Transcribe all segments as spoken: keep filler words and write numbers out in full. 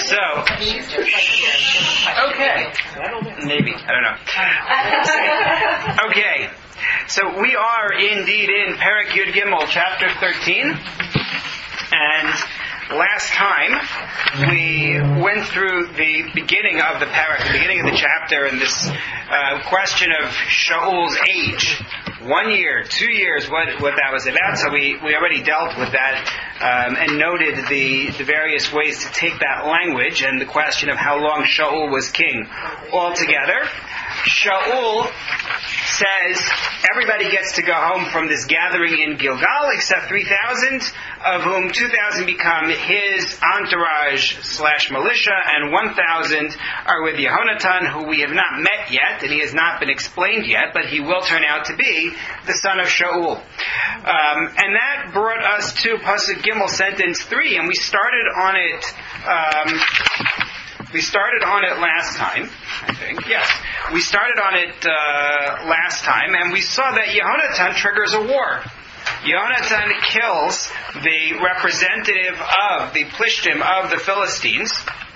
So, okay. Maybe. I don't know. Okay. So we are indeed in Perek Yud Gimel, chapter thirteen. And last time we went through the beginning of the Perek, the beginning of the chapter, and this uh, question of Shaul's age. One year, two years, what what that was about. So we, we already dealt with that um, and noted the, the various ways to take that language and the question of how long Shaul was king altogether. Shaul says everybody gets to go home from this gathering in Gilgal except three thousand, of whom two thousand become his entourage slash militia, and one thousand are with Yehonatan, who we have not met yet, and he has not been explained yet, but he will turn out to be the son of Shaul. Um, and that brought us to Pasuk Gimel, sentence three, and we started on it, um, we started on it last time, I think, yes. We started on it uh, last time, and we saw that Yehonatan triggers a war. Yehonatan kills the representative of the Plishtim of the Philistines,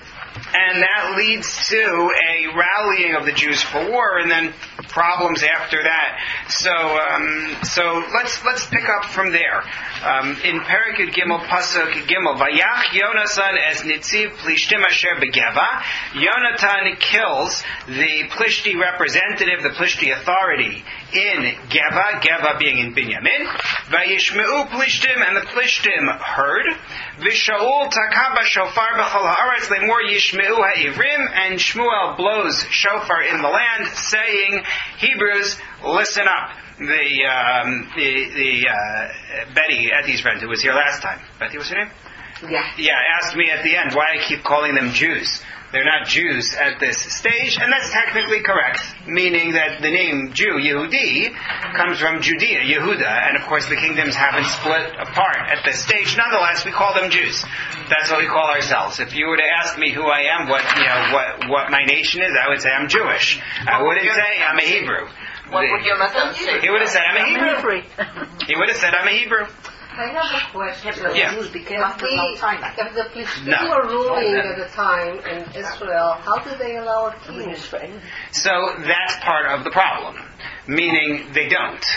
and that leads to a rallying of the Jews for war, and then problems after that. So, um, so let's let's pick up from there. Um, in Perek Yud Gimel, Pasuk Gimel, Vayach Yonasan es Nitziv Plishtim Asher Begeva. Yonatan kills the Plishti representative, the Plishti authority in Geva, Geva being in Binyamin. Vayishmeu Plishtim, and the Plishtim heard. Vishaul Takaba Shofar B'chol Haaretz Lemor Yishmeu Ha'ivrim, and Shmuel blows shofar in the land, saying, Hebrews, listen up. The um, the, the uh, Betty, Etty's friend, who was here last time. Betty, what's her name? Yeah. Yeah, asked me at the end why I keep calling them Jews. They're not Jews at this stage, and that's technically correct, meaning that the name Jew, Yehudi, comes from Judea, Yehuda, and of course the kingdoms haven't split apart at this stage. Nonetheless, we call them Jews. That's what we call ourselves. If you were to ask me who I am, what you know, what what my nation is, I would say I'm Jewish. I wouldn't say I'm a Hebrew. What would your mother say? He would have said I'm a Hebrew. He would have said I'm a Hebrew. I have a question. Yeah. If, we, if the Plishtim No. were ruling at the time in Israel, how do they allow a king? So that's part of the problem, meaning they don't.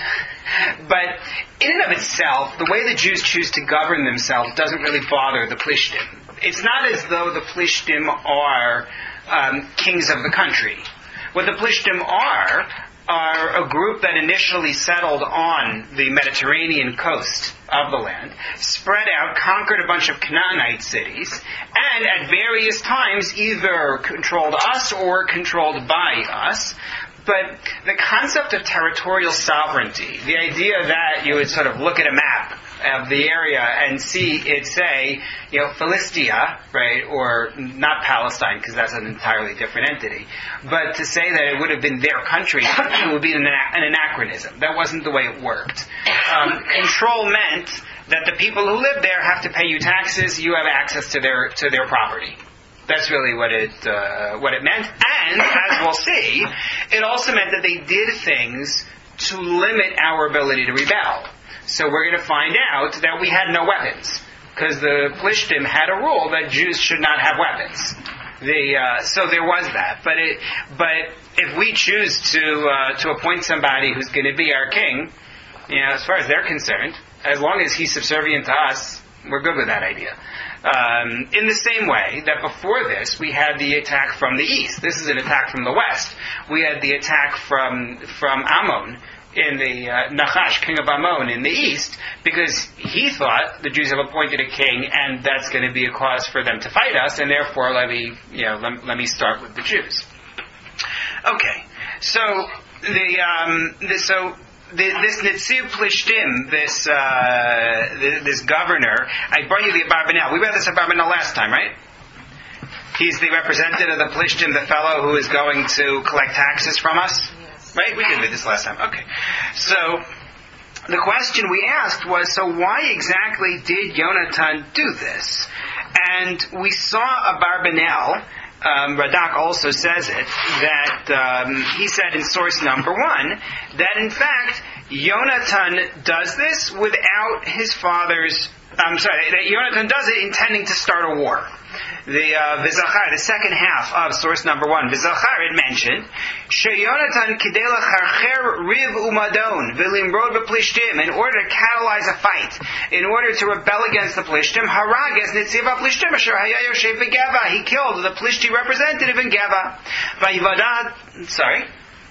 But in and of itself, the way the Jews choose to govern themselves doesn't really bother the Plishtim. It's not as though the Plishtim are um, kings of the country. What the Plishtim are are a group that initially settled on the Mediterranean coast of the land, spread out, conquered a bunch of Canaanite cities, and at various times either controlled us or controlled by us. But the concept of territorial sovereignty, the idea that you would sort of look at a map of the area and see it say, you know, Philistia, right, or not Palestine, because that's an entirely different entity, but to say that it would have been their country, it would be an, an anachronism. That wasn't the way it worked. Um, control meant that the people who live there have to pay you taxes, you have access to their to their property. That's really what it uh, what it meant. And, as we'll see, it also meant that they did things to limit our ability to rebel. So we're going to find out that we had no weapons, because the Plishtim had a rule that Jews should not have weapons. The, uh, so there was that. But it, but if we choose to uh, to appoint somebody who's going to be our king, you know, as far as they're concerned, as long as he's subservient to us, we're good with that idea. Um, in the same way that before this, we had the attack from the east. This is an attack from the west. We had the attack from from Ammon, in the uh, Nachash, king of Ammon, in the east, because he thought the Jews have appointed a king, and that's going to be a cause for them to fight us, and therefore let me, you know, let, let me start with the Jews. Okay, so the um, the, so. The, this Nitziv Plishtim, this uh, this, this governor, I brought you the Abarbanel. We read this Abarbanel last time, right? He's the representative of the Plishtim, the fellow who is going to collect taxes from us, Yes. right? We did read this last time. Okay, so the question we asked was, so why exactly did Yonatan do this? And we saw Abarbanel. Um, Radak also says it, that um, he said in source number one, that in fact, Yonatan does this without his father's I'm sorry, that Yonatan does it intending to start a war. The uh, V'zachar, the second half of source number one, V'zachar, it mentioned, Sheyonatan kidei lacharcher riv umadon v'limrod v'plishtim, in order to catalyze a fight, in order to rebel against the Plishtim, harag es nitziv ha-plishtim asher haya yoshev v'geva, he killed the Plishti representative in Geva. V'yivada, sorry.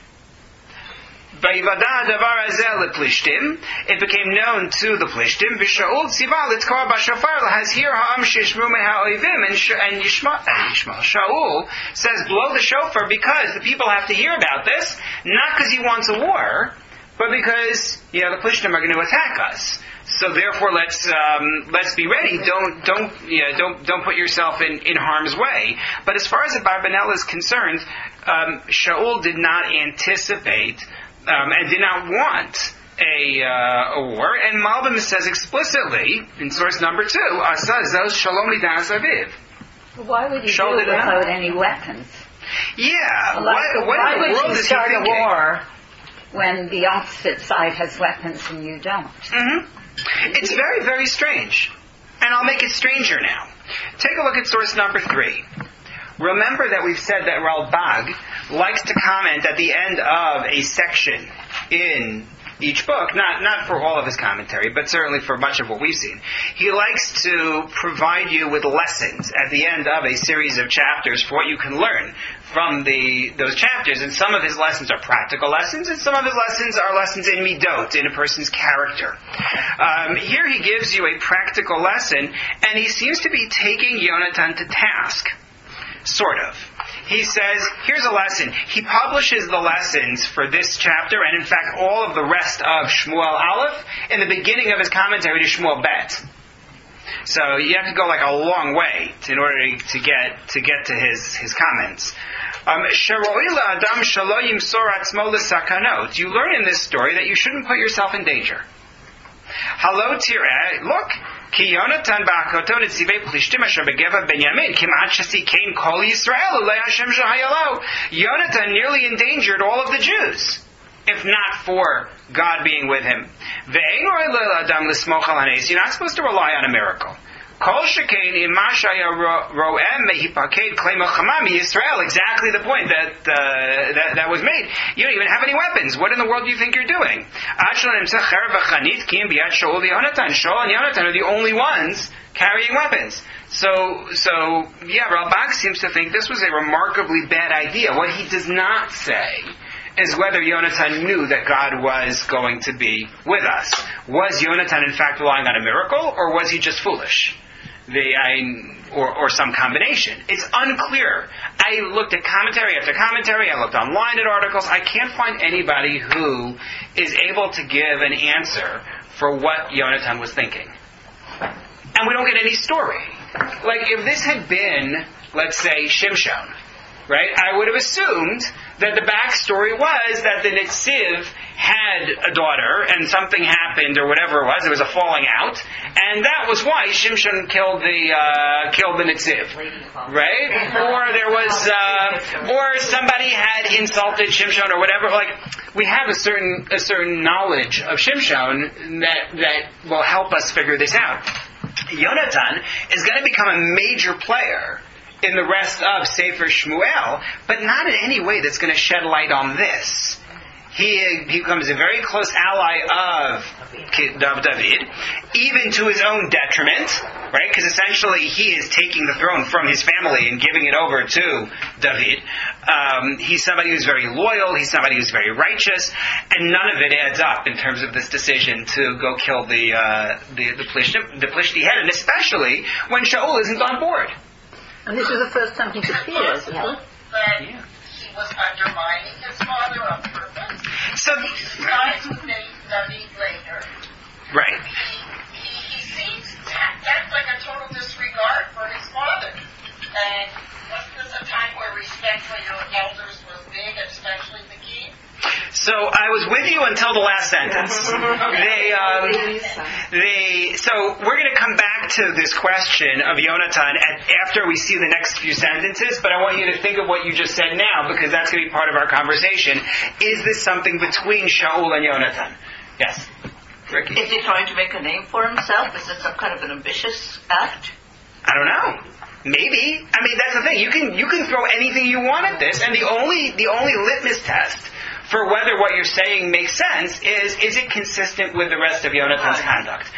It became known to the Plishtim. V'Shaul tziva litkor b'shofar lahazhir ha'am shishmu me'ha'oivim. And Yishmael, Shaul says, blow the shofar because the people have to hear about this, not because he wants a war, but because, you know, the Plishtim are going to attack us. So therefore, let's um, let's be ready. Don't don't you know, don't don't put yourself in, in harm's way. But as far as Abarbanel is concerned, um, Shaul did not anticipate. Um, and did not want a, uh, a war, and Malbim says explicitly in source number two, Asa zos shalom lidas aviv. Why would he do it without any weapons? Yeah, like what, the, what why in the would world you is start he a thinking? war when the opposite side has weapons and you don't? Mm-hmm. It's very, very strange, and I'll make it stranger now. Take a look at source number three. Remember that we've said that Ralbag likes to comment at the end of a section in each book, not not for all of his commentary, but certainly for much of what we've seen. He likes to provide you with lessons at the end of a series of chapters for what you can learn from the those chapters. And some of his lessons are practical lessons, and some of his lessons are lessons in midot, in a person's character. Um, here he gives you a practical lesson, and he seems to be taking Yonatan to task. Sort of. He says, here's a lesson. He publishes the lessons for this chapter, and in fact all of the rest of Shmuel Aleph, in the beginning of his commentary to Shmuel Bet. So you have to go like a long way to, in order to get to get to his, his comments. Um, you learn in this story that you shouldn't put yourself in danger. Halo tireh, look, ki Yonatan ba'akoto nitzivei plishtim asher begeva Benyamin kimat shasikein kol Yisrael ulei Hashem shehayalo. Yonatan nearly endangered all of the Jews, if not for God being with him. Ve'ein roi le'adam l'smoch al hanes. You're not supposed to rely on a miracle. Kol shekein ima shaya ro'em mehipaked klei milchama miYisrael. Exactly the point that, uh, that that was made. You don't even have any weapons. What in the world do you think you're doing? Shaul and Yonatan are the only ones carrying weapons. So, so yeah, Ralbag seems to think this was a remarkably bad idea. What he does not say is whether Yonatan knew that God was going to be with us. Was Yonatan in fact relying on a miracle, or was he just foolish? The, I, or, or some combination. It's unclear. I looked at commentary after commentary, I looked online at articles, I can't find anybody who is able to give an answer for what Yonatan was thinking. And we don't get any story. Like, if this had been, let's say, Shimshon, right, I would have assumed that the backstory was that the Nitziv had a daughter and something happened or whatever it was. There was a falling out, and that was why Shimshon killed the uh, killed the Nitziv, right? Or there was, uh, or somebody had insulted Shimshon or whatever. Like, we have a certain a certain knowledge of Shimshon that that will help us figure this out. Yonatan is going to become a major player in the rest of Sefer Shmuel, but not in any way that's going to shed light on this. He, he becomes a very close ally of David, even to his own detriment, right? Because essentially he is taking the throne from his family and giving it over to David. Um, he's somebody who's very loyal, he's somebody who's very righteous, and none of it adds up in terms of this decision to go kill the uh, the the Plishti, the Plishti head, and especially when Shaul isn't on board. And this was the first time he appears, huh? That Yeah. he was undermining his father on purpose. So, He sides with David later. right. He, he, he seems to act like a total disregard for his father. And wasn't this a time where respect for your elders was big, especially the king? So I was with you until the last sentence. They, um, they, so we're going to come back to this question of Yonatan at, after we see the next few sentences, but I want you to think of what you just said now, because that's going to be part of our conversation. Is this something between Shaul and Yonatan? Yes? tricky. Is he trying to make a name for himself? Is it some kind of an ambitious act? I don't know. Maybe. I mean, that's the thing. You can you can throw anything you want at this, and the only the only litmus test for whether what you're saying makes sense is, is it consistent with the rest of Yonatan's conduct?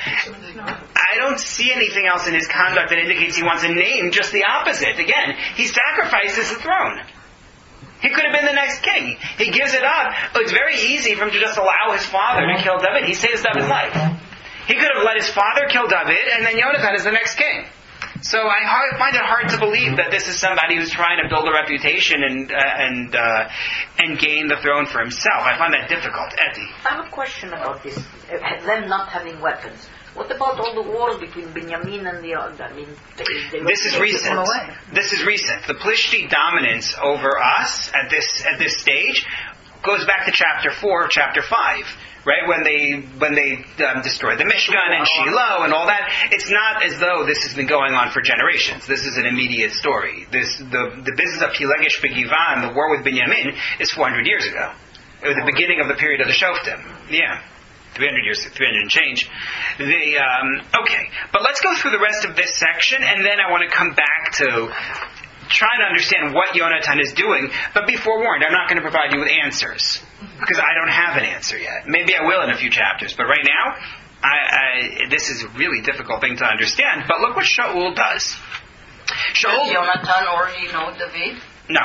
I don't see anything else in his conduct that indicates he wants a name, just the opposite. Again, he sacrifices the throne. He could have been the next king. He gives it up. It's very easy for him to just allow his father to kill David. He saves David's life. He could have let his father kill David, and then Yonatan is the next king. So I hard, find it hard to believe that this is somebody who's trying to build a reputation and uh, and uh, and gain the throne for himself. I find that difficult. Eddie. I have a question about this, uh, them not having weapons. What about all the wars between Benjamin and the other? I mean, they, they this is recent. This is recent. The Plishti dominance over us at this at this stage goes back to chapter four of chapter five. Right, when they when they um, destroyed the Mishkan and Shiloh and all that, it's not as though this has been going on for generations. This is an immediate story. This the the business of Pilegesh Begivan, the war with Binyamin, is four hundred years ago. It was the beginning of the period of the Shoftim. Yeah, three hundred years, three hundred and change. The um, okay, but let's go through the rest of this section, and then I want to come back to trying to understand what Yonatan is doing. But be forewarned, I'm not going to provide you with answers, because I don't have an answer yet. Maybe I will in a few chapters, but right now, I, I, this is a really difficult thing to understand. But look what Shaul does. Shaul, Does Yonatan already know David? No.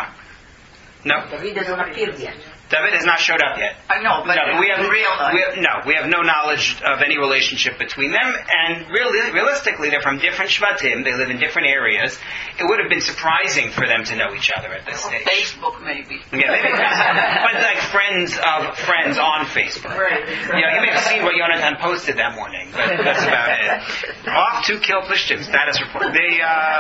No. David doesn't appear yet. David has not showed up yet. I know, but no, we have, in real life. We have, no, we have no knowledge of any relationship between them, and really, realistically, they're from different Shvatim, they live in different areas. It would have been surprising for them to know each other at this stage. Facebook, maybe. Yeah, maybe. But like friends of friends on Facebook. Right. You know, you may have seen what Yonatan posted that morning, but that's about it. Off to kill Plishtim, status report. They,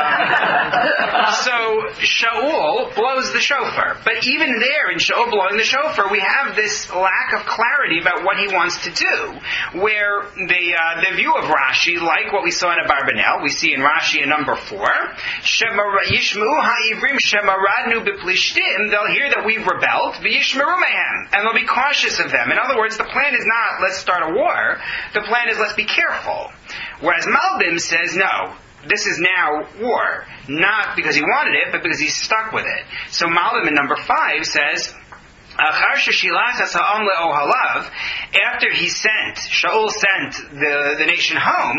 uh, so, Shaul blows the shofar, but even there, in Shaul blowing the shofar, we have this lack of clarity about what he wants to do, where the uh, the view of Rashi, like what we saw in Abarbanel, we see in Rashi in number four, Yishmu ha'ivrim shemaradnu b'plishtim, they'll hear that we've rebelled, v'yishmeru mehem, and they'll be cautious of them. In other words, the plan is not, let's start a war, the plan is, let's be careful. Whereas Malbim says, no, this is now war, not because he wanted it, but because he's stuck with it. So Malbim in number five says, after he sent, Shaul sent the, the nation home,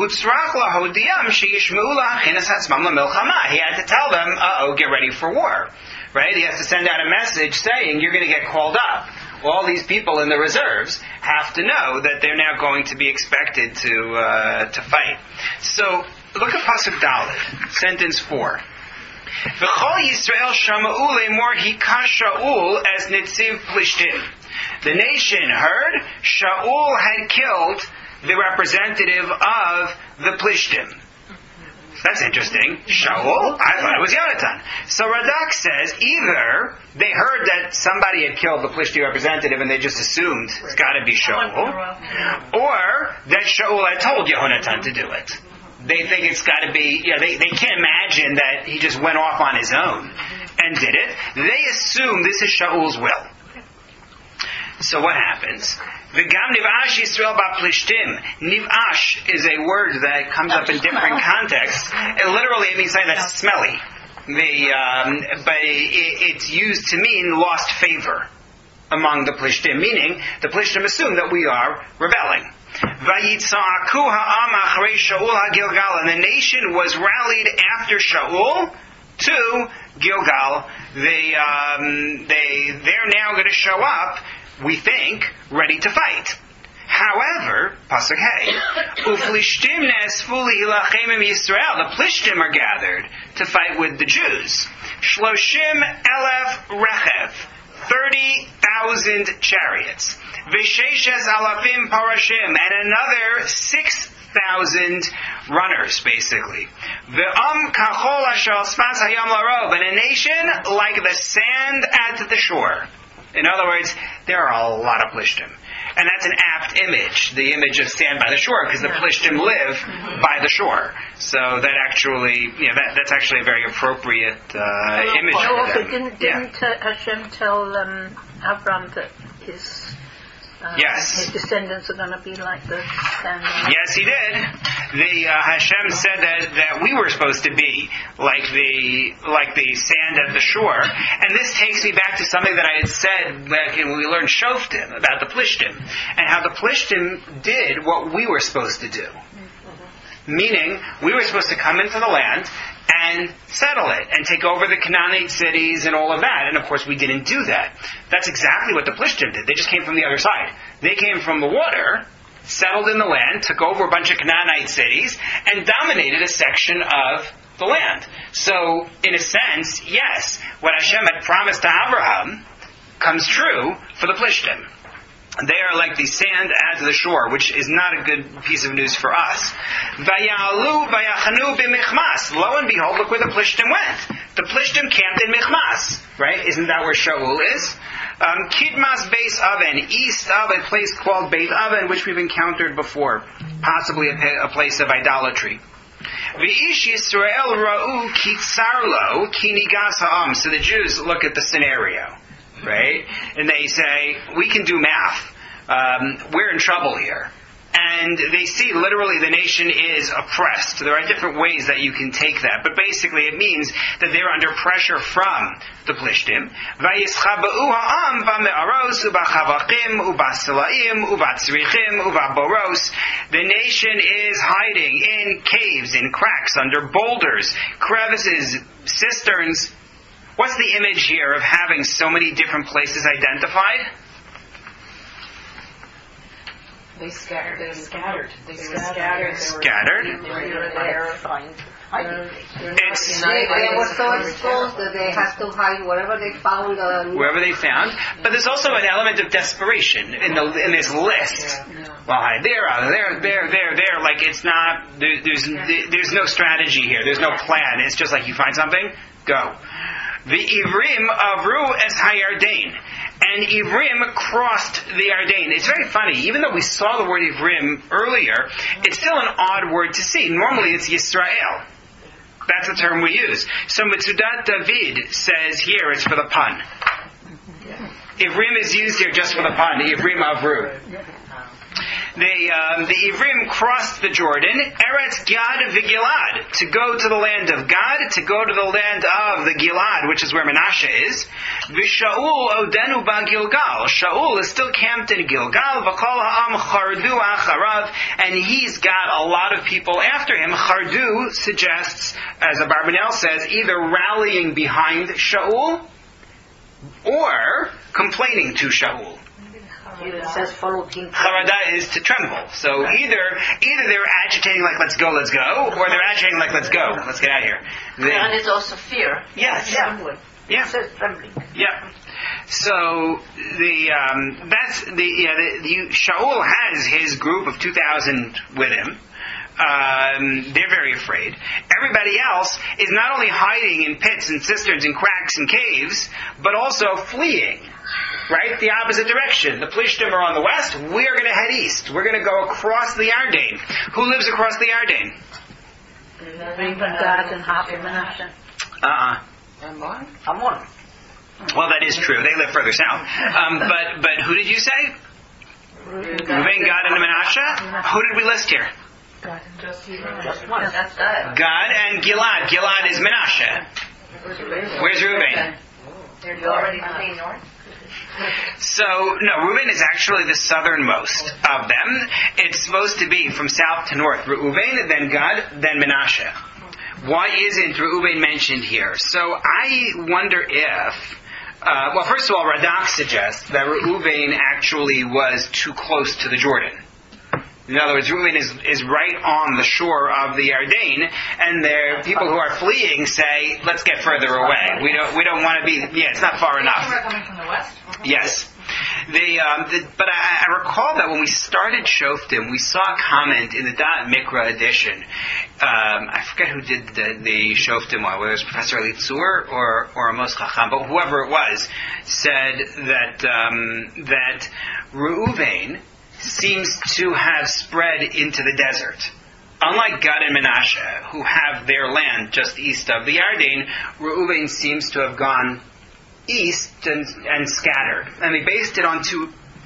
he had to tell them, uh-oh, get ready for war. Right? He has to send out a message saying, you're going to get called up. All these people in the reserves have to know that they're now going to be expected to uh, to fight. So, look at Pasuk Dalet, sentence four. V'chol Yisrael shama'u le'mor hika Shaul as nitziv Plishtim. The nation heard Shaul had killed the representative of the Plishtim. That's interesting. Shaul? I thought it was Yonatan. So Radak says either they heard that somebody had killed the Plishti representative and they just assumed it's got to be Shaul, or that Shaul had told Yonatan to do it. They think it's got to be, yeah, they, they can't imagine that he just went off on his own and did it. They assume this is Shaul's will. So what happens? V'gam nivash Yisrael ba'plishtim. Nivash is a word that comes up in different contexts. It literally it means something that's smelly. The, um, but it, it's used to mean lost favor among the Plishtim, meaning the Plishtim assume that we are rebelling. Vayitzaku ha'am achrei Shaul ha'Gilgal, and the nation was rallied after Shaul to Gilgal. They, um, they, they're now going to show up, we think, ready to fight. However, Pasuk Hey, Uplishtim ne'esfu le'ilachem im Yisrael. The Plishtim are gathered to fight with the Jews. Shloshim elef rechev. Thirty thousand chariots. V'sheshes alafim parashim. And another six thousand runners, basically. Ve'am kachol asher sfas hayam larov. And a nation like the sand at the shore. In other words, there are a lot of Plishtim. And that's an apt image, the image of sand by the shore, because the Plishtim live by the shore. So that actually, you know, that, that's actually a very appropriate uh, image Oh, for but them. didn't, didn't yeah. uh, Hashem tell um, Avram that his uh, Yes. his descendants are going to be like the sand. Yes, he did. The uh, Hashem said that, that we were supposed to be like the like the sand at the shore, and this takes me back to something that I had said back when we learned Shoftim about the Plishtim, and how the Plishtim did what we were supposed to do. Meaning, we were supposed to come into the land and settle it, and take over the Canaanite cities and all of that. And of course we didn't do that. That's exactly what the Plishtim did. They just came from the other side. They came from the water, settled in the land, took over a bunch of Canaanite cities, and dominated a section of the land. So, in a sense, yes, what Hashem had promised to Abraham comes true for the Plishtim. They are like the sand at the shore, which is not a good piece of news for us. Vayalu vayachanu b'michmas. Lo and behold, look where the Plishtim went. The Plishtim camped in Michmas, right? Isn't that where Shaul is? Um, Kidmas Beis Aven, east of a place called Beit Aven, which we've encountered before, possibly a, a place of idolatry. V'ish Yisrael ra'u kitzarlo ki nigas ha'am. So the Jews look at the scenario, right? And they say, we can do math. Um, we're in trouble here. And they see literally the nation is oppressed. There are different ways that you can take that. But basically it means that they're under pressure from the Plishtim. Vayischaba'u ha'am v'me'aros u'ba'chavachim u'ba'silaim u'ba'tzrichim u'ba'boros. The nation is hiding in caves, in cracks, under boulders, crevices, cisterns. What's the image here of having so many different places identified? They scattered. They scattered. They They were scattered. Scattered. They were there. It's They, they were so exposed that they had to hide wherever they found. Uh, wherever they found. But there's also an element of desperation in the in this list. Well, hide there, uh, there, there, there, there. Like it's not. There, there's there's no strategy here. There's no plan. It's just like you find something, go. The Ivrim avru es hayardain. And Ivrim crossed the Yarden. It's very funny. Even though we saw the word Ivrim earlier, it's still an odd word to see. Normally it's Yisrael. That's the term we use. So Mitzudat David says here it's for the pun. Ivrim is used here just for the pun. Ivrim avru. They, um, the Ivrim crossed the Jordan, Eretz Gad v'Gilad, to go to the land of Gad, to go to the land of the Gilad, which is where Menashe is. V'Shaul odenu ba Gilgal. Shaul is still camped in Gilgal. V'Kol ha'am chardu acharav, and he's got a lot of people after him. Chardu suggests, as Abarbanel says, either rallying behind Shaul or complaining to Shaul. It says follow King. Charada is to tremble. So either either they're agitating like let's go, let's go, or they're agitating like let's go, let's get out of here. They, And it's also fear. yes. Trembling. Yeah. It says trembling. Yeah. So the um, that's the yeah the, the Shaul has his group of two thousand with him. Um, they're very afraid. Everybody else is not only hiding in pits and cisterns and cracks and caves, but also fleeing. Right? The opposite direction. The Plishtim are on the west. We're going to head east. We're going to go across the Yarden. Who lives across the Yarden? Reuben, Gad, and half of Menashe. Uh-uh. Ammon? Ammon. Well, that is true. They live further south. Um, but but who did you say? Reuben, Gad, and Menashe? Who did we list here? Just Just one. That's that. Gad and Gilad. Gilad is Menashe. Where's Reuben? They're already saying north. So, no, Reuben is actually the southernmost of them. It's supposed to be from south to north. Reuben, then Gad, then Menashe. Why isn't Reuben mentioned here? So I wonder if, uh, well, first of all, Radak suggests that Reuben actually was too close to the Jordan. In other words, Reuben is, is right on the shore of the Yarden, and there people who are fleeing say, "Let's get further away. We don't we don't want to be. Yeah, it's not far enough." We're coming from the west? Yes. The, um, the, but I, I recall that when we started Shoftim, we saw a comment in the Da'at Mikra edition. Um, I forget who did the, the Shoftim one, whether it was Professor Elitzur or, or Amos Chacham, but whoever it was, said that, um, that Reuven seems to have spread into the desert. Unlike Gad and Menashe, who have their land just east of the Yarden, Reuven seems to have gone east and, and scattered. And they based it on two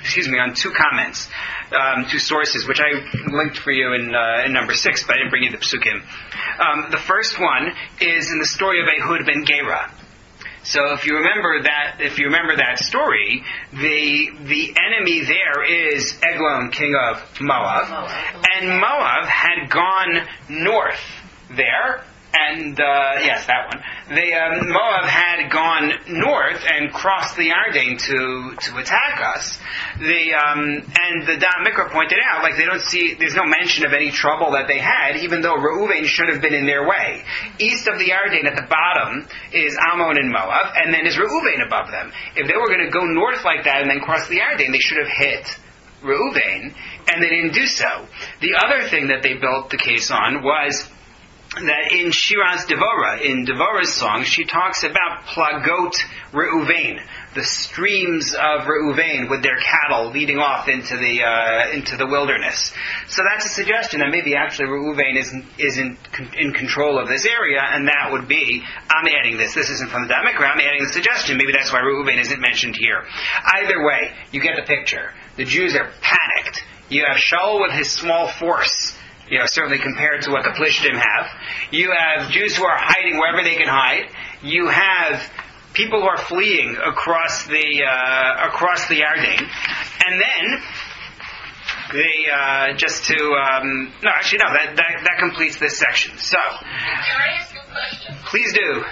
excuse me, on two comments, um, two sources, which I linked for you in, uh, in number six, but I didn't bring you the psukim. Um, the first one is in the story of Ehud ben Gera. So if you remember that, if you remember that story, the the enemy there is Eglon, king of Moab, and Moab had gone north there, and uh, yes, that one. They um, Moab had gone north and crossed the Yarden to to attack us. The um, and the Da'at Mikra pointed out, like they don't see, there's no mention of any trouble that they had, even though Reuven should have been in their way. East of the Yarden, at the bottom, is Ammon and Moab, and then is Reuven above them. If they were going to go north like that and then cross the Yarden, they should have hit Reuven, and they didn't do so. The other thing that they built the case on was that in Shiras Devorah, in Devorah's song, she talks about Plagot Reuven, the streams of Reuven with their cattle leading off into the uh, into the wilderness. So that's a suggestion that maybe actually Reuven isn't isn't con- in control of this area, and that would be, I'm adding this. This isn't from the Da'at Mikra. I'm adding the suggestion. Maybe that's why Reuven isn't mentioned here. Either way, you get the picture. The Jews are panicked. You have Shaul with his small force. You know, certainly compared to what the Plishtim have. You have Jews who are hiding wherever they can hide. You have people who are fleeing across the uh, across the Yarden, and then they uh, just to um, no, actually no, that, that that completes this section. So, Can I ask you a question? please do. In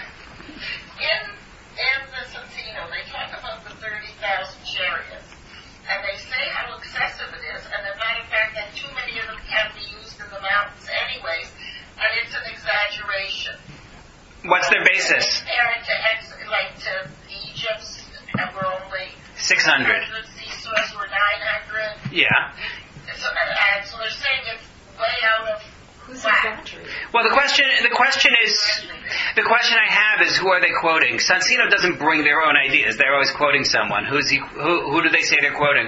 in the Santino, they talk about the thirty thousand chariots, and they say how excessive it is, and the matter of fact that too many of them can be used in the mountains anyways, and it's an exaggeration. What's their basis? Compare it to ex- like to Egypt's, and we're only Six hundred. Sisera's were nine hundred. Yeah. So, and, and so they're saying it's way out of Who's whack. exaggerating? Well, the question the question is the question I have is, who are they quoting? Sansino doesn't bring their own ideas. They're always quoting someone. Who's he? Who, who do they say they're quoting?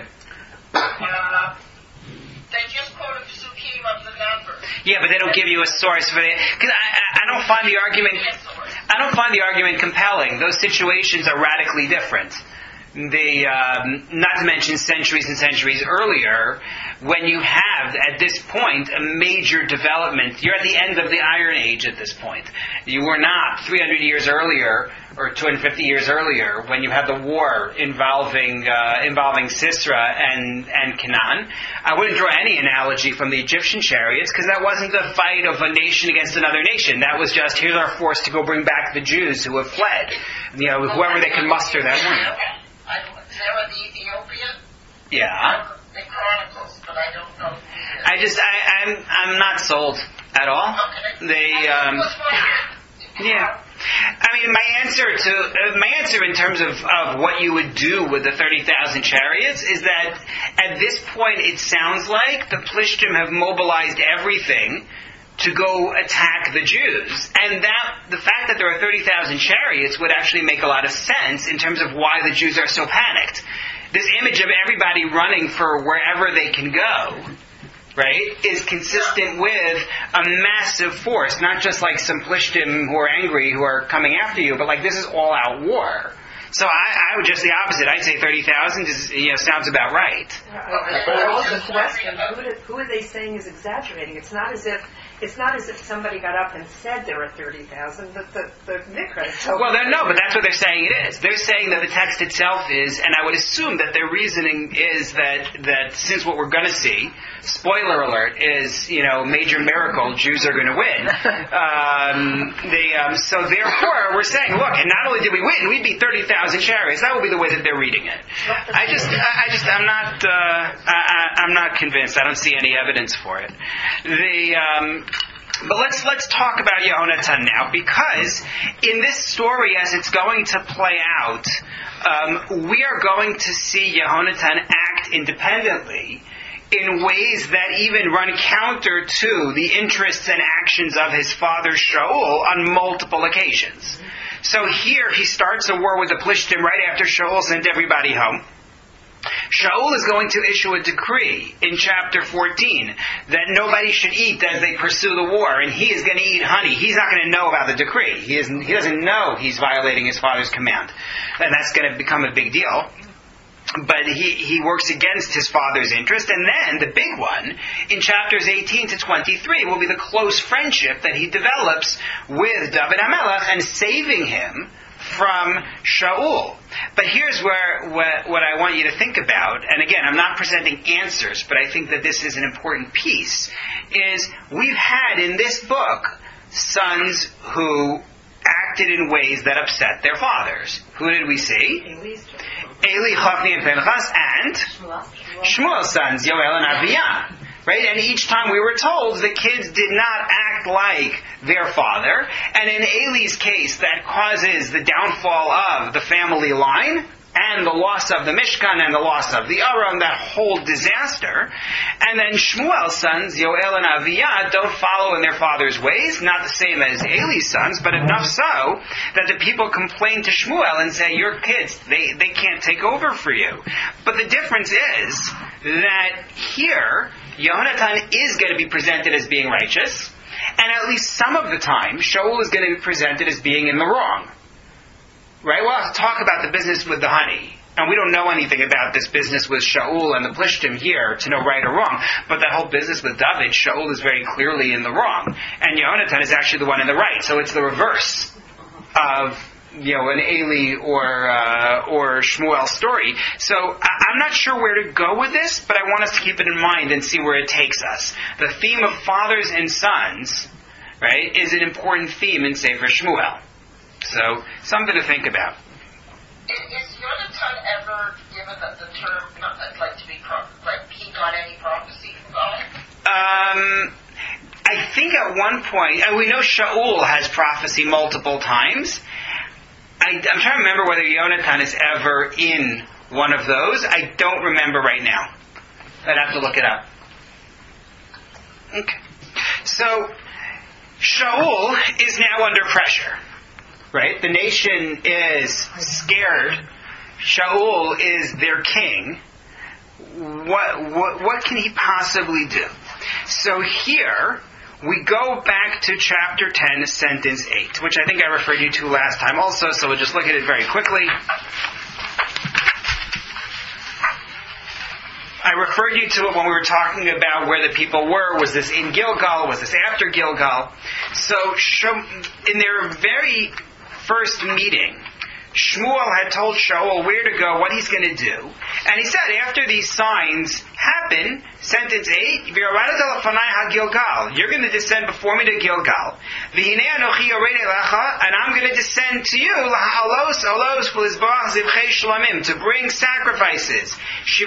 Uh, they just quoted Psukim of the number. Yeah, but they don't give you a source for it. Because I, I, I don't find the argument. I don't find the argument compelling. Those situations are radically different. The um, not to mention centuries and centuries earlier, when you have at this point a major development. You're at the end of the Iron Age at this point. You were not three hundred years earlier or two hundred fifty years earlier when you had the war involving uh, involving Sisera and and Canaan. I wouldn't draw any analogy from the Egyptian chariots, because that wasn't the fight of a nation against another nation. That was just, here's our force to go bring back the Jews who have fled. You know, whoever they can muster that morning. I don't know. Sarah the Ethiopian? Yeah. The Chronicles, but I don't know. I just, I, I'm, I'm not sold at all. Okay. They, um, yeah. I mean, my answer to uh, my answer in terms of, of what you would do with the thirty thousand chariots is that at this point it sounds like the Plishtim have mobilized everything to go attack the Jews, and that the fact that there are thirty thousand chariots would actually make a lot of sense in terms of why the Jews are so panicked. This image of everybody running for wherever they can go, right, is consistent with a massive force, not just like some Plishtim who are angry, who are coming after you, but like this is all-out war. So I, I would just the opposite. I'd say thirty thousand is, you know, sounds about right. But also the question, who, do, who are they saying is exaggerating? It's not as if it's not as if somebody got up and said there are thirty thousand. The the, the Mikra. So Well, then, no, but that's what they're saying it is. They're saying that the text itself is, and I would assume that their reasoning is that that since what we're going to see, spoiler alert, is, you know, major miracle, Jews are going to win. Um, they, um, so therefore, we're saying, look, and not only did we win, we beat thirty thousand chariots. That would be the way that they're reading it. I just, I, I just, I'm not, uh, I, I'm not convinced. I don't see any evidence for it. The, um, But let's let's talk about Yehonatan now, because in this story, as it's going to play out, um, we are going to see Yehonatan act independently in ways that even run counter to the interests and actions of his father Shaul on multiple occasions. So here he starts a war with the Plishtim right after Shaul sent everybody home. Shaul is going to issue a decree in chapter fourteen that nobody should eat as they pursue the war, and he is going to eat honey. He's not going to know about the decree. He, isn't, he doesn't know he's violating his father's command. And that's going to become a big deal. but he, he works against his father's interest. And then the big one, in chapters eighteen to twenty-three, will be the close friendship that he develops with David HaMelech and saving him from Shaul. But here's where what, what I want you to think about, and again, I'm not presenting answers, but I think that this is an important piece, is we've had in this book sons who acted in ways that upset their fathers. Who did we see? Eli, Hophni, and Pinchas, and Shmuel's sons, Yoel and Abiyah. Right? And each time we were told the kids did not act like their father. And in Eli's case, that causes the downfall of the family line and the loss of the Mishkan and the loss of the Aron, that whole disaster. And then Shmuel's sons, Yoel and Aviyah, don't follow in their father's ways, not the same as Eli's sons, but enough so that the people complain to Shmuel and say, your kids, they, they can't take over for you. But the difference is that here, Yehonatan is going to be presented as being righteous, and at least some of the time, Shaul is going to be presented as being in the wrong. Right? We'll have to talk about the business with the honey. And we don't know anything about this business with Shaul and the Plishtim here to know right or wrong. But that whole business with David, Shaul is very clearly in the wrong. And Yehonatan is actually the one in the right. So it's the reverse of, you know, an Eli or uh, or Shmuel story. So I- I'm not sure where to go with this, but I want us to keep it in mind and see where it takes us. The theme of fathers and sons, right, is an important theme in Sefer Shmuel. So, something to think about. Is, is Yonatan ever given the, the term, not like to be, pro- like he got any prophecy from God? Um, I think at one point, and we know Shaul has prophecy multiple times. I, I'm trying to remember whether Yonatan is ever in one of those. I don't remember right now. I'd have to look it up. Okay. So, Shaul is now under pressure. Right? The nation is scared. Shaul is their king. What, what, what can he possibly do? So here, we go back to chapter ten, sentence eight, which I think I referred you to last time also, so we'll just look at it very quickly. I referred you to it when we were talking about where the people were. Was this in Gilgal? Was this after Gilgal? So, in their very first meeting, Shmuel had told Shaul where to go, what he's going to do. And he said, after these signs happen, sentence eight, you're going to descend before me to Gilgal. And I'm going to descend to you to bring sacrifices.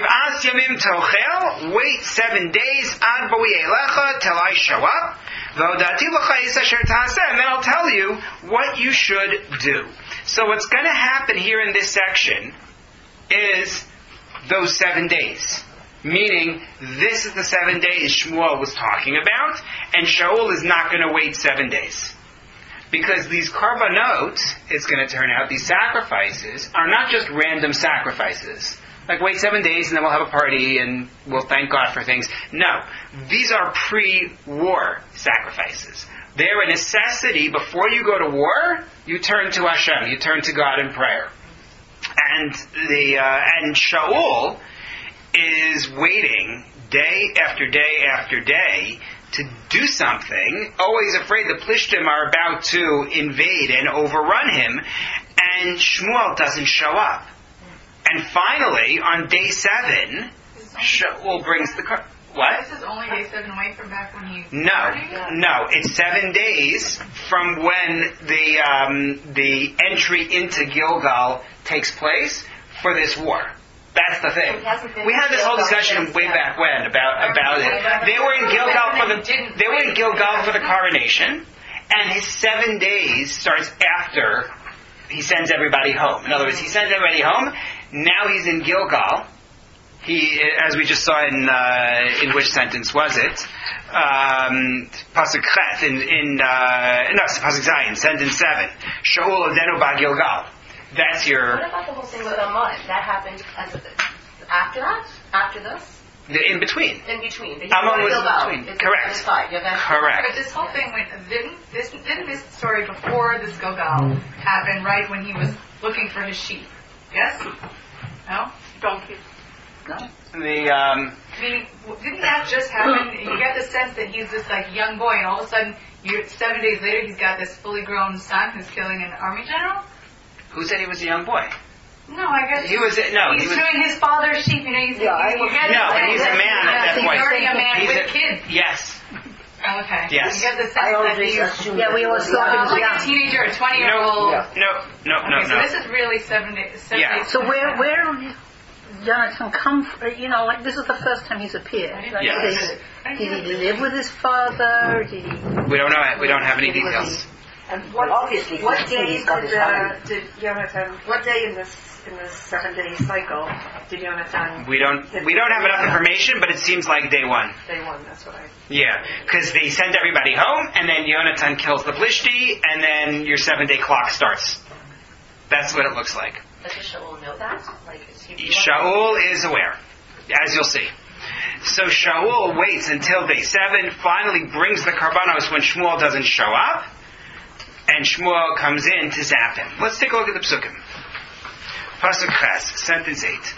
Wait seven days till I show up. And then I'll tell you what you should do. So what's going to happen here in this section is those seven days. Meaning, this is the seven days Shmuel was talking about, and Shaul is not going to wait seven days. Because these karbanot, it's going to turn out, these sacrifices, are not just random sacrifices. Like, wait seven days and then we'll have a party and we'll thank God for things. No. These are pre-war sacrifices. They're a necessity. Before you go to war, you turn to Hashem. You turn to God in prayer. And the uh, and Shaul is waiting day after day after day to do something, always afraid the Plishtim are about to invade and overrun him, and Shmuel doesn't show up. And finally, on day seven, Shaul brings the car. What? This is only day seven away from back when he... No, no. It's seven days from when the um, the entry into Gilgal takes place for this war. That's the thing. We had this whole discussion way back when about about it. They were in Gilgal for the they were in Gilgal for the coronation, and his seven days starts after he sends everybody home. In other words, he sends everybody home. Now he's in Gilgal. He, as we just saw in uh, in which sentence was it? Um, Pasuk Chet in in uh, no Pasuk Zayin, sentence seven. Shaul Adenu Ba Gilgal. That's your. What about the whole thing with Ammon? That happened as a, after that? After this? The in between. In between. Ammon was in between. Correct. Correct. But this whole thing went, didn't this didn't this story before this Gilgal happen right when he was looking for his sheep? Yes? No? Donkey. No. The um, I mean, w- didn't that just happen? You get the sense that he's this like young boy, and all of a sudden, you seven days later, he's got this fully grown son who's killing an army general. who said he was a young boy? No, I guess He was no. he's He was doing his father's sheep. You know, he's, Yeah, I you was- get no, the but he's a sense man at that he's point. already a man He's with a- kids. Yes. Oh, okay. Yes. You get the sense I that always he's assume Yeah, we that always he was thought he young. was like young. a teenager, a twenty year No, old. Yeah. no, no, no, Okay, so no. this is really seven days. Seven Yeah. days. So where where did Jonathan come from? You know, like this is the first time he's appeared. Like, Yeah. Did, he, did he live with his father? Did he? We don't know. We don't have any details. And what, Well, obviously, what he's- day he's did, got his uh, family. did Jonathan, what day in this in this seven day cycle did Jonathan, We don't. We don't have enough information, but it seems like day one. day one, that's what I, Yeah, because they send everybody home, and then Yonatan kills the Plishti, and then your seven-day clock starts. That's what it looks like. Does Shaul know that? Like, is he? Shaul is aware, as you'll see. So Shaul waits until day seven, finally brings the Karbanos when Shmuel doesn't show up, and Shmuel comes in to zap him. Let's take a look at the Psukim. Pasuk Ches, sentence eight.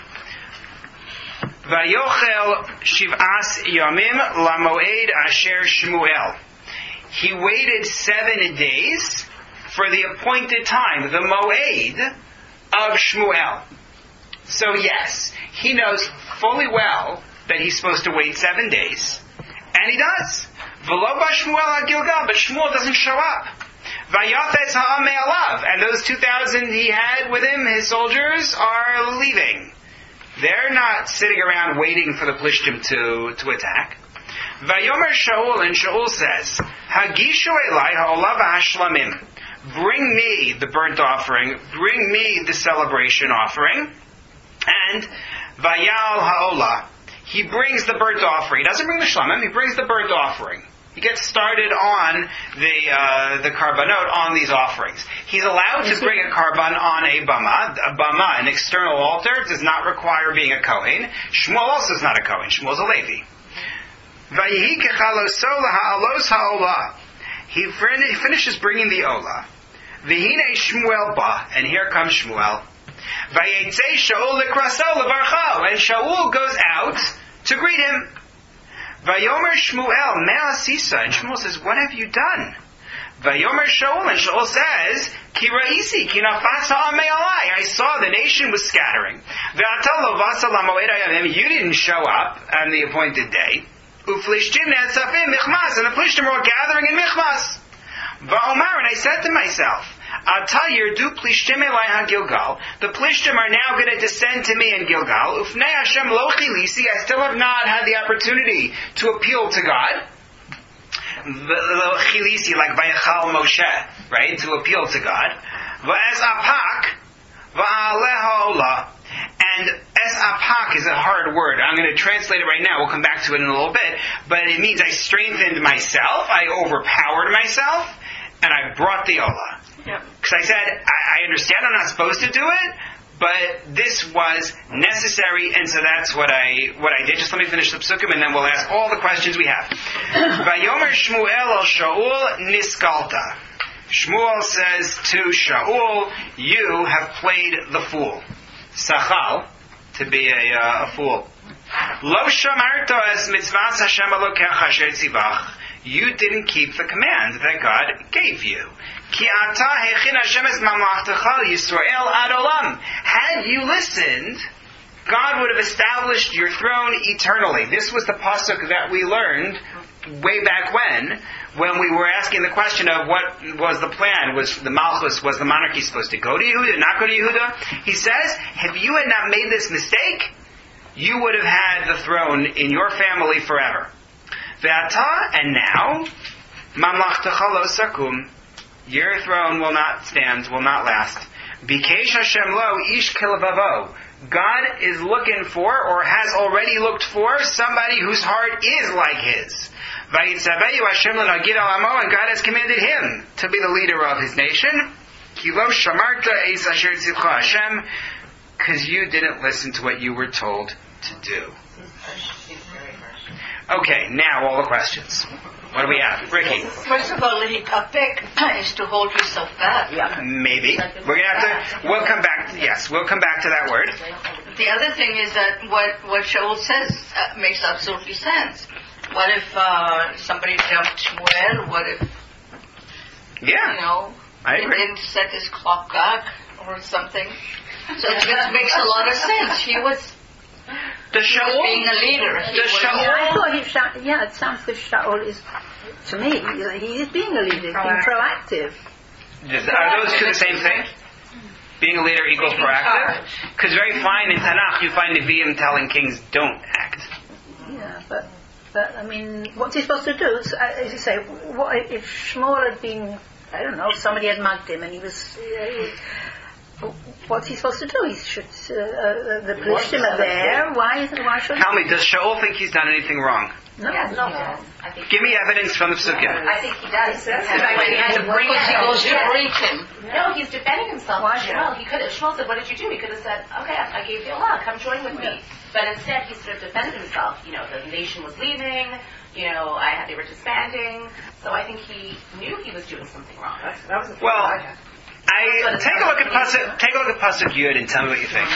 Vayochel shiv'as yomim lamoed asher Shmuel. He waited seven days for the appointed time, the moed of Shmuel. So yes, he knows fully well that he's supposed to wait seven days, and he does. V'lo ba Shmuel Gilgal, but Shmuel doesn't show up. Vayafetz ha'amei alav, and those two thousand he had with him, his soldiers, are leaving. They're not sitting around waiting for the Plishtim to, to attack. Vayomer Shaul, and Shaul says, Hagishu elai ha'olav ha'ashlamim. Bring me the burnt offering, bring me the celebration offering, and Vayal ha'olah. He brings the burnt offering. He doesn't bring the shlamim, he brings the burnt offering. He gets started on the uh, the karbanot, on these offerings. He's allowed to bring a karban on a bama. A bama, an external altar, does not require being a kohen. Shmuel also is not a kohen. Shmuel's a Levi. Vayihi kechaloso laha'alos ha'olah. He fin- finishes bringing the olah. V'hine Shmuel ba, and here comes Shmuel. Vayetzei Shaul lekraso levarcho, and Shaul goes out to greet him. Vayomer Shmuel me'asisa, and Shmuel says, "What have you done?" Vayomer Shaul, and Shaul says, "Ki ra'isi, ki nafasa amei alai." I saw the nation was scattering. Ve'ata lovasa lamoed hayamim. You didn't show up on the appointed day. Uflishtim ne'atzafim michmas, and the Plishtim were gathering in michmas. Va'omar, and I said to myself, Ata yirdu Plishtim elai ha-Gilgal. The Plishtim are now going to descend to me in Gilgal. Ufnei Hashem lo chilisi. I still have not had the opportunity to appeal to God. Lo chilisi, like Vayachal Moshe, right? To appeal to God. Va'es apak va'aleh ha'olah. And es apak is a hard word. I'm going to translate it right now. We'll come back to it in a little bit. But it means I strengthened myself. I overpowered myself. And I brought the olah. Because I said, I, I understand I'm not supposed to do it, but this was necessary, and so that's what I what I did. Just let me finish the psukim, and then we'll ask all the questions we have. Vayomer Shmuel al Shaul niskalta. Shmuel says to Shaul, you have played the fool. Sachal, to be a, uh, a fool. Lo shamarto es mitzvahs Hashem Elokecha asher tzivach. You didn't keep the command that God gave you. Ki ata hechin Hashem es mamlachtecha Yisrael ad olam. Had you listened, God would have established your throne eternally. This was the pasuk that we learned way back when, when we were asking the question of what was the plan. Was the Malchus, was the monarchy supposed to go to Yehuda, not go to Yehuda? He says, if you had not made this mistake, you would have had the throne in your family forever. Ve'ata, and now, mamlachtecha lo sakum, your throne will not stand, will not last. Bikesh Hashem lo ish kilvavo. God is looking for, or has already looked for, somebody whose heart is like his. Vayitzaveyu Hashem l'nagid alamo, and God has commanded him to be the leader of his nation. Ki lo shamarta eis asher tzivcha Hashem, because you didn't listen to what you were told to do. Okay, now all the questions. What do we have? Ricky. First of all, lihikapek is to hold yourself back. Yeah. Maybe. We're going to have to, we'll come back, yes, we'll come back to that word. the other thing is that what, what Shaul says uh, makes absolutely sense. What if uh, somebody jumped Shmuel? What if, Yeah. you know, I he agree. didn't set his clock back or something? So it just makes a lot of sense. He was Does Shaul, being a leader. He does was, Shaul, I thought he, Sha- yeah, it sounds like Shaul is, to me, he is being a leader, he's being proactive. does- are those two the same thing? Being a leader equals proactive? Because very fine in Tanakh you find Nevi'im telling kings don't act. Yeah, but, but I mean, what's he supposed to do? So, uh, as you say, what, if Shmuel had been, I don't know, somebody had mugged him and he was, uh, he, what's he supposed to do? He should, uh, uh, the police are there. Why is why should Tell me, does Shaul think he's done anything wrong? No, Yes, no. he does. I think Give me evidence from the Psukim. I think he does. says Because I mean, he had to bring because he it goes to out. greet him. No, he's defending himself. Why? Shmuel, he could have. Shmuel said, "What did you do?" He could have said, "Okay, I I gave you a lot. Come join with me." But instead, he sort of defended himself. You know, the nation was leaving. You know, I had they were disbanding. So I think he knew he was doing something wrong. That's, that was the Well, I had. I take a look at Pasuk. Take a look at Pasuk Yud and tell me what you think.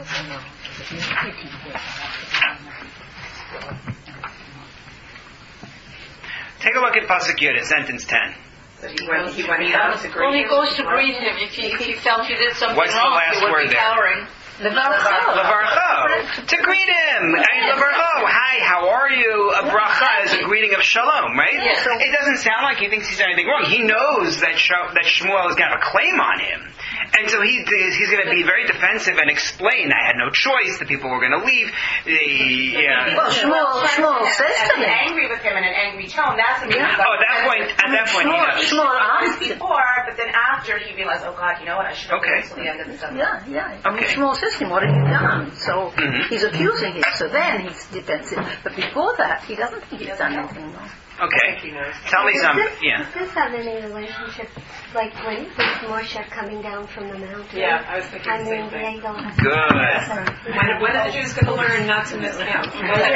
Take a look at Pasuk Yud at sentence ten. He went, he went down to Well, he greet goes to greet him. If he, if he felt he did something What's the wrong, last he would word be there? cowering. Levarcho. To greet him. Hey, Levarcho. Hi, how are you? A bracha is a greeting of shalom, right? Yes. It doesn't sound like he thinks he's done anything wrong. He knows that Sh- that Shmuel is going to have a claim on him. And so he, he's going to be very defensive and explain, I had no choice, the people were going to leave. The, yeah. Well, Shmuel, Shmuel says to him. Angry with him in an angry tone. That's when he Yeah. was Oh, at that point, at that point he Shmuel, knows. Shmuel It was asked him. before, but then after he realized, oh God, you know what? I should have Okay. waited until the end of the summer. Yeah, yeah. I mean, Okay. Shmuel says to him, what have you done? So Mhm. he's accusing him. So then he's defensive. But before that, he doesn't think he's done anything wrong. Okay. Tell me Does something. this, Yeah. does this have any relationship, like when with Moshe coming down from the mountain? Yeah, I was thinking I the mean, same thing. they don't. Good. When, when are the Jews going to learn not to miscount?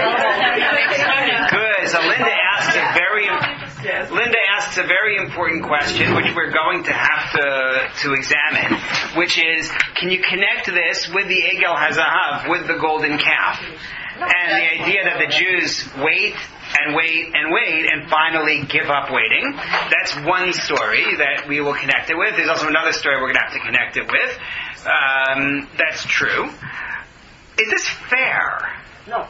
Good. So Linda asks a very Yes. Linda asks a very important question, which we're going to have to to examine, which is, can you connect this with the Egel Hazahav, with the golden calf, and the idea that the Jews wait and wait and wait and finally give up waiting? That's one story that we will connect it with. There's also another story we're going to have to connect it with. Um, that's true. Is this fair? No.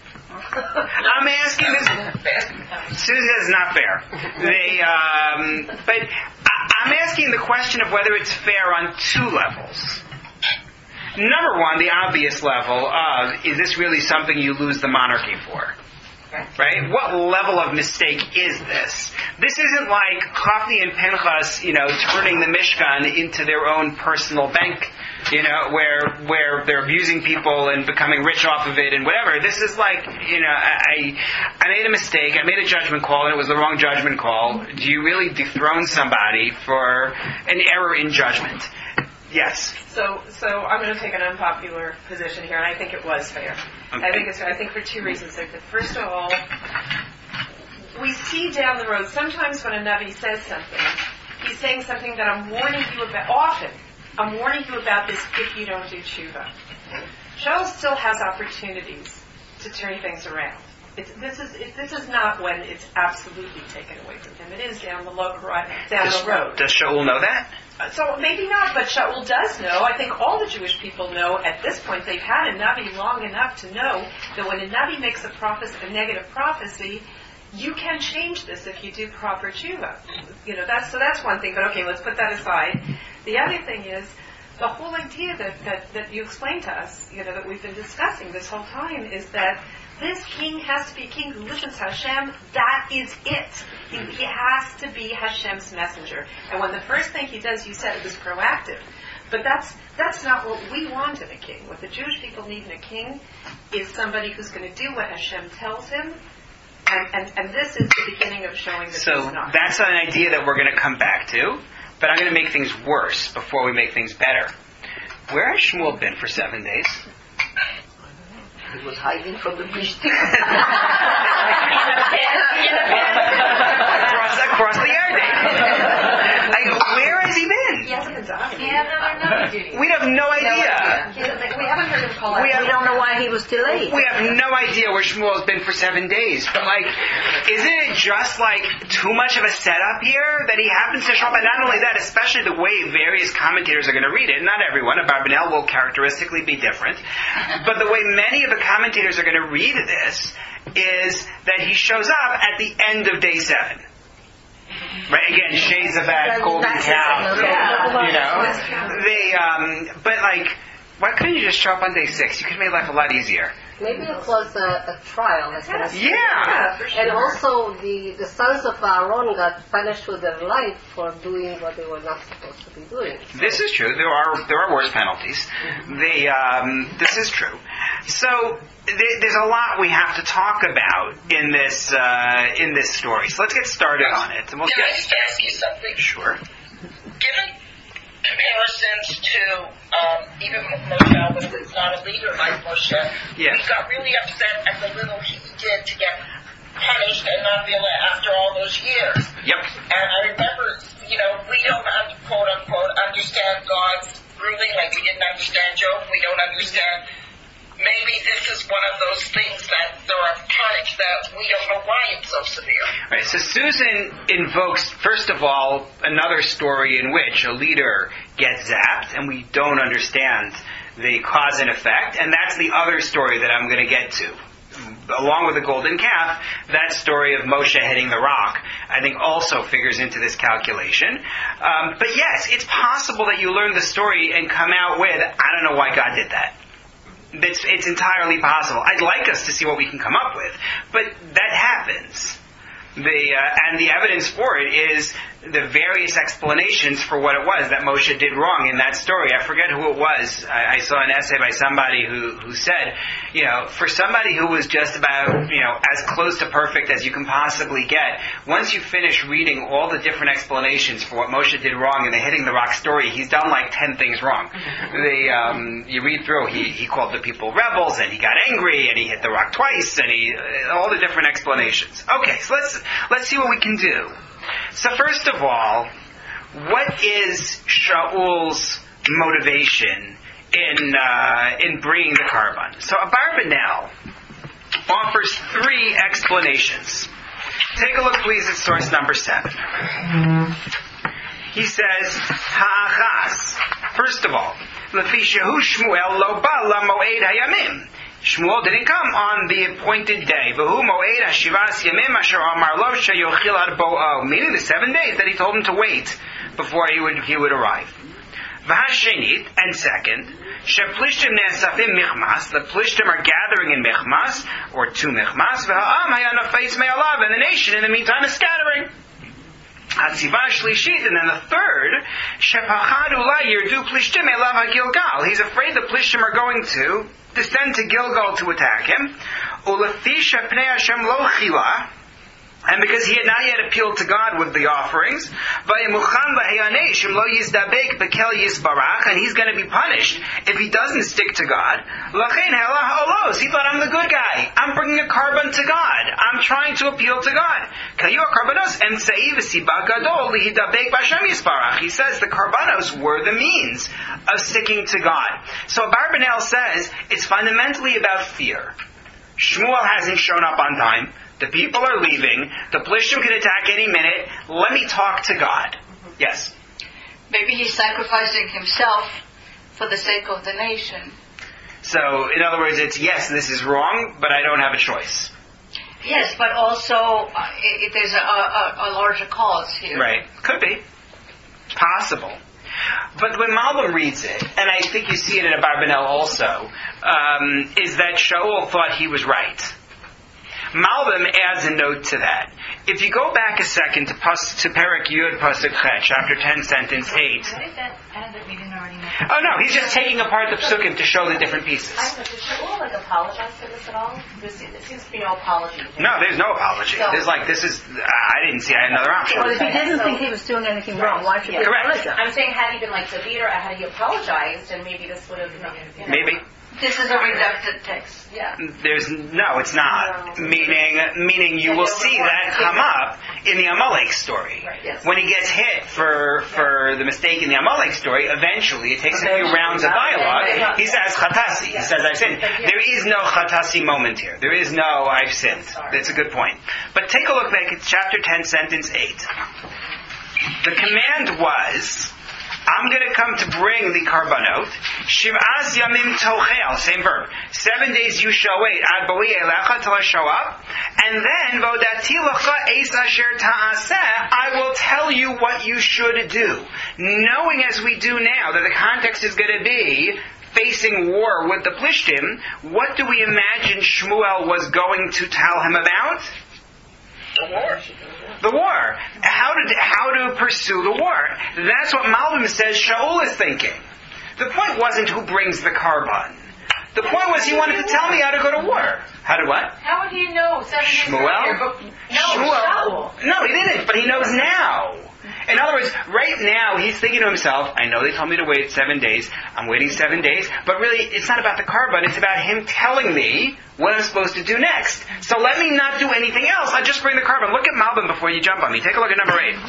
I'm asking this. Susan says it's not fair. They, um, but I, I'm asking the question of whether it's fair on two levels. Number one, the obvious level of, is this really something you lose the monarchy for? Right? What level of mistake is this? This isn't like Hophni and Pinchas, you know, turning the Mishkan into their own personal bank, you know, where where they're abusing people and becoming rich off of it and whatever. This is like, you know, I I made a mistake, I made a judgment call, and it was the wrong judgment call. Do you really dethrone somebody for an error in judgment? Yes. So, so I'm going to take an unpopular position here, and I think it was fair. Okay. I think it's. I think for two reasons. Like, first of all, we see down the road sometimes when a Navi says something, he's saying something that I'm warning you about. Often, I'm warning you about this if you don't do tshuva. Shaul still has opportunities to turn things around. It's, this is it, this is not when it's absolutely taken away from him. It is down the lo- right, down Does, the road. does Shaul know that? So maybe not, but Shaul does know. I think all the Jewish people know at this point. They've had a Navi long enough to know that when a Navi makes a prophecy, a negative prophecy, you can change this if you do proper tshuva. You know, that's so that's one thing. But okay, let's put that aside. The other thing is the whole idea that, that, that you explained to us, you know, that we've been discussing this whole time, is that this king has to be a king who listens to Hashem. That is it. He, he has to be Hashem's messenger. And when the first thing he does, you said it was proactive. But that's that's not what we want in a king. What the Jewish people need in a king is somebody who's going to do what Hashem tells him. And, and, and this is the beginning of showing that So he's not. that's an idea that we're going to come back to, but I'm going to make things worse before we make things better. Where has Shmuel been for seven days? He was hiding from the beast. across, across the Yarden. Like, where has he been? He hasn't been done. He hasn't been done duty. We have no idea. He hasn't been- we haven't heard him call out. We, have, We don't know why he was delayed. we have no idea where Shmuel's been for seven days. But, like, isn't it just, like, too much of a setup here that he happens to show up? And not only that, especially the way various commentators are going to read it. Not everyone. Abarbanel will characteristically be different. But the way many of the commentators are going to read this is that he shows up at the end of day seven. Right, again, shades of that golden cow. You know? They, um, but, like, why couldn't you just show up on day six? You could have made life a lot easier. Maybe it was a, a trial. As well as Yeah. And also, the, the sons of Aaron got punished with their life for doing what they were not supposed to be doing. This is true. There are there are worse penalties. They, um, this is true. So th- there's a lot we have to talk about in this uh, in this story. So let's get started on it. And we'll Can get, I just ask you something? Sure. Given comparisons to um, even Moshe, who is not a leader like Moshe, Yes. he got really upset at the little he did to get punished and not be allowed after all those years. Yep. And I remember, you know, we don't, quote unquote, understand God's ruling like we didn't understand Job. We don't understand. Maybe this is one of those things that there are punished that we don't know why it's so severe. Right, so Susan invokes, first of all, another story in which a leader gets zapped and we don't understand the cause and effect, and that's the other story that I'm going to get to. Along with the golden calf, that story of Moshe hitting the rock, I think also figures into this calculation. Um, but yes, it's possible that you learn the story and come out with, I don't know why God did that. It's, it's entirely possible. I'd like us to see what we can come up with, but that happens. The uh, and the evidence for it is the various explanations for what it was that Moshe did wrong in that story. I forget who it was. I, I saw an essay by somebody who, who said, you know, for somebody who was just about, you know, as close to perfect as you can possibly get, once you finish reading all the different explanations for what Moshe did wrong in the hitting the rock story, he's done like ten things wrong. The um, you read through, he, he called the people rebels, and he got angry, and he hit the rock twice, and he uh, all the different explanations. Okay, so let's let's see what we can do. So first of all, what is Shaul's motivation in uh, in bringing the carbon? So Abarbanel offers three explanations. Take a look, please, at source number seven. He says, Ha'achas. First of all, Lefi shehu Shmuel lo ba la moed hayamim. Shmuel didn't come on the appointed day. V'hu moed hashivas yamim asher amar lo sheyochil ad bo'o. Meaning the seven days that he told him to wait before he would he would arrive. V'hashenit, and second, sheplishtim ne'asafim michmas. The plishtim are gathering in michmas, or to michmas. V'ha'am hayanafeis me'alav. And the nation in the meantime is scattering. Hatziva shlishit, and then the third, shepachad ulai yirdu plishtim elav ha'gilgal. He's afraid the plishtim are going to descend to Gilgal to attack him. Ulefi shepnei Hashem lo chila, and because he had not yet appealed to God with the offerings, and he's going to be punished if he doesn't stick to God. He thought, I'm the good guy. I'm bringing a carbon to God. I'm trying to appeal to God. He says the carbonos were the means of sticking to God. So Abarbanel says it's fundamentally about fear. Shmuel hasn't shown up on time. The people are leaving. The Plishtim can attack any minute. Let me talk to God. Yes? Maybe he's sacrificing himself for the sake of the nation. So, in other words, it's, yes, this is wrong, but I don't have a choice. Yes, but also uh, it, it, there's a, a, a larger cause here. Right. Could be. Possible. But when Malbim reads it, and I think you see it in Abarbanel also, um, is that Shaul thought he was right. Malbim adds a note to that. If you go back a second to, Pas, to Perek Yud Pasuk Chet, chapter ten, sentence eight. What is that add that we didn't already know? Oh no, he's just taking apart the psukim to show the different pieces. I don't know, did Shaul like apologize for this at all? This, there seems to be no apology. No, there's no apology. So, there's like, this is, I didn't see I had another option. Well, if he didn't think he was doing anything wrong, why should he Yeah. Correct. apologize? I'm saying, had he been like the leader, had he apologized, and maybe this would have, you know, Maybe. This is a redacted text. Yeah. There's no, it's not. No. Meaning, meaning you will see that come up in the Amalek story. Right, yes. When he gets hit for for the mistake in the Amalek story. story, eventually, it takes a few rounds of dialogue, he says, Chatasi. He says, I've sinned. There is no Chatasi moment here. There is no, I've sinned. That's a good point. But take a look back at chapter ten, sentence eight. The command was, I'm going to come to bring the karbanot. Shiv'as yamim tochel, same verb. Seven days you shall wait. Ad boi elecha till I show up. And then, vodati lecha eis asher ta'aseh, I will tell you what you should do. Knowing as we do now that the context is going to be facing war with the Plishtim, what do we imagine Shmuel was going to tell him about? The war. The war. How to how to pursue the war. That's what Malbim says Shaul is thinking. The point wasn't who brings the carbon. The point was he wanted to tell me how to go to war. How to what? How would he know? Seven days Shmuel? earlier, but- No, Shmuel. Shaul. No, he didn't, but he knows now. In other words, right now he's thinking to himself, I know they told me to wait seven days. I'm waiting seven days. But really, it's not about the carbon. It's about him telling me what I'm supposed to do next. So let me not do anything else. I'll just bring the carbon. Look at Malbim before you jump on me. Take a look at number eight.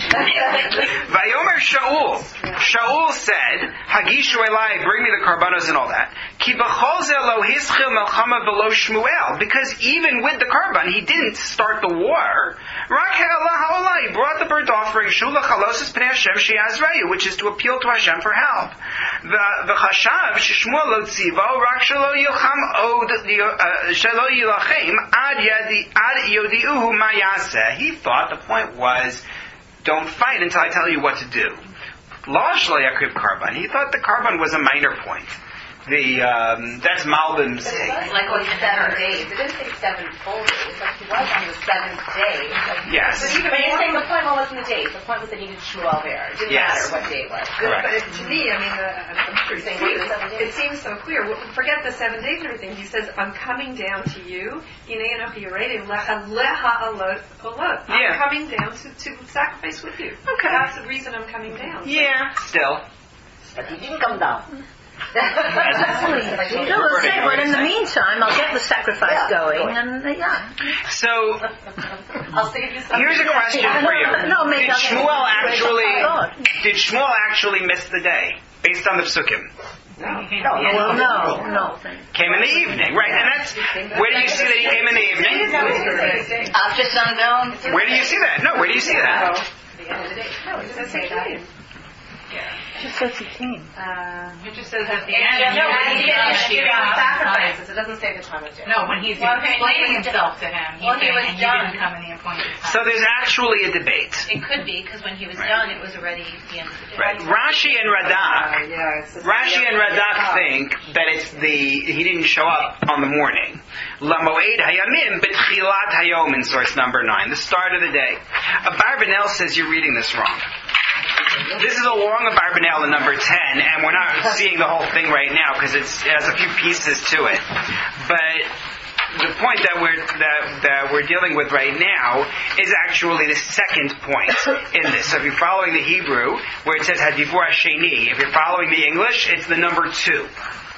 Vayomer Shaul. Shaul said, Hagishu Elai, bring me the carbonos and all that. Ki b'chol zeh lo hischil melchama v'lo Shmuel. Because even with the carbon, he didn't start the war. Rak ha'olah ha'olah. He brought the burnt offering, shulach halosis pnei Hashem she'azrayu, which is to appeal to Hashem for help. V'chashav sheshmuel lo tzivo, rak shelo yilcham od shelo yilachem ad yodi'uhu ma yaseh. He thought the point was, don't fight until I tell you what to do. Lo shelo yakriv karban. He thought the karban was a minor point. The um, that's Malbim's take. Like on seven days. It didn't say seven full days. Like he was on the seventh day. Like, Yes. But even, but you're saying the point wasn't the days. The point was that he needed Shmuel there. It didn't Yes. matter what day it was. Correct. But it, to me, I mean, uh, I'm sure Saying it, wait seven days. it seems so clear. Well, forget the seven days and everything. He says, I'm coming down to you. Yeah. I'm coming down to, to sacrifice with you. Okay. That's the reason I'm coming down. Yeah, still. But he didn't come down. No, we'll say, well, in the meantime, I'll get the sacrifice Yeah, going, go ahead. and uh, yeah. So, I'll save you some. here's a question for you. No, maybe Did I'll get Shmuel the actually, God. did Shmuel actually miss the day, based on the psukim? No, Well, no, no. Came in the evening, right? And that's, where do you see that he came in the evening? After sundown. Where do you see that? No, where do you see that? The end of the day. No, it doesn't say that. Just says he came. It just says at the And, end. no, he when he was did giving the up. sacrifices, it doesn't say the time of day. No, when he's Well, okay, explaining when he was himself to him, he's when he saying, was and you done. didn't come in the appointed time. So there's actually a debate. It could be, because when he was Right. done, it was already the end of the day. Right. Rashi and Radak, Uh, yeah, it's the Rashi and Radak think that it's the, he didn't show up on the morning. Lamoed hayamim betchilat hayom in source number nine, the start of the day. Abarbanel says you're reading this wrong. This is along of Abarbanel in number ten, and we're not seeing the whole thing right now because it has a few pieces to it. But the point that we're that, that we're dealing with right now is actually the second point in this. So if you're following the Hebrew, where it says Hadibur Hasheni, if you're following the English, it's the number two.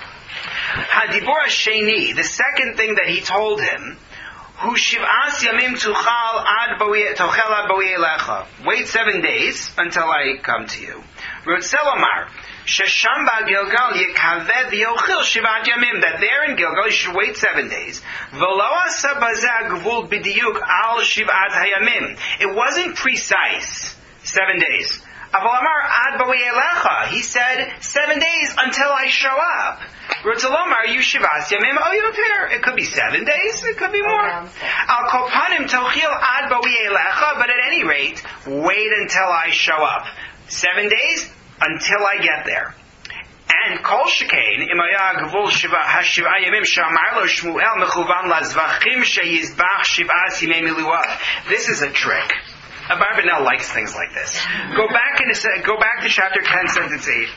Hadibur Hasheni, the second thing that he told him, Hu shiv'as yamim tuchal ad tochel ad boi elecha. Wait seven days until I come to you. Rotzel Omar, shesham ba'Gilgal yekaved v'yochil shivat yamim. That there in Gilgal you should wait seven days. V'lo asa bazeh gvul b'diyuk al shivat hayamim. It wasn't precise. Seven days. Aval Amar ad boi elecha. He said seven days until I show up. Rotzelomar yishivas yamim oyoter. It could be seven days. It could be more. Al kopanim tochil ad boi elecha. But at any rate, wait until I show up. Seven days until I get there. And kol shekain imaya gvul shiva hashiva yamim shamar lo Shmuel mechuvan lazvachim sheyizbach shivas yamim miluach. This is a trick. Abarbanel likes things like this. Go back in a, go back to chapter ten, sentence eight.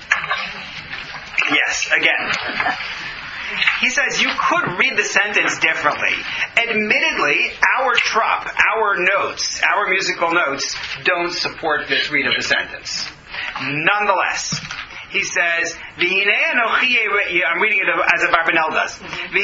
Yes, again. He says you could read the sentence differently. Admittedly, our trup, our notes, our musical notes don't support this read of the sentence. Nonetheless, he says, I'm reading it as Abarbanel does.